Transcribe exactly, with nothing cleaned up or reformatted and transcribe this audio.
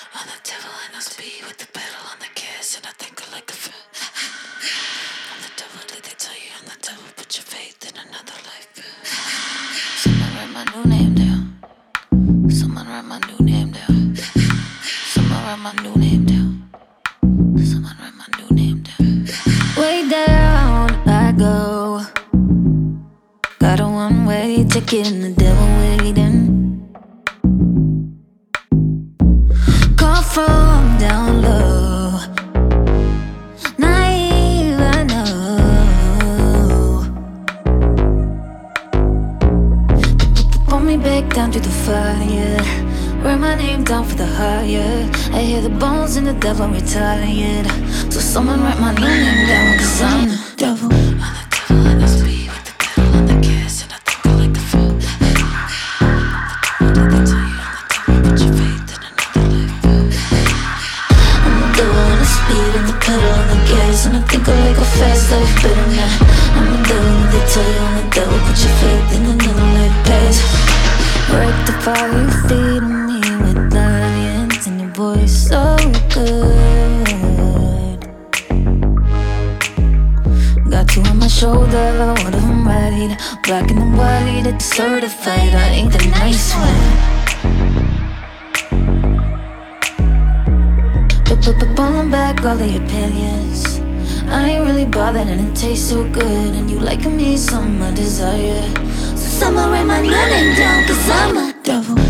I'm the devil and I speed with the pedal on the gas, and I think I like a f- I'm the devil, did they tell you I'm the devil? Put your faith in another life. Someone write my new name down. Someone write my new name down. Someone write my new name down. Someone write my new name down. Way down I go. Got a one-way ticket and the devil waiting. Call from down low. Naive, I know. Pull me back down to the fire. Write my name down for the higher. I hear the bones and the devil retired. So someone write my new name down, cause I'm the devil. I'm the devil and I speed with the pedal on the gas, and I think I like the feel. Did they tell you I'm the devil? Put your faith in another life. I'm the devil and I speed on the pedal on the gas, and I think I like a fast life better now. I'm the devil and they tell you I'm the devil. Put your faith in another life pass. Rectify you feeding me with lions, and your voice so good. Got you on my shoulder, what if I'm right? Black and white, it's certified. I ain't the nice one. But but but pulling back all the opinions. I ain't really bothered and it tastes so good, and you like me, some I desire. So someone write my name down, cause I'm a devil.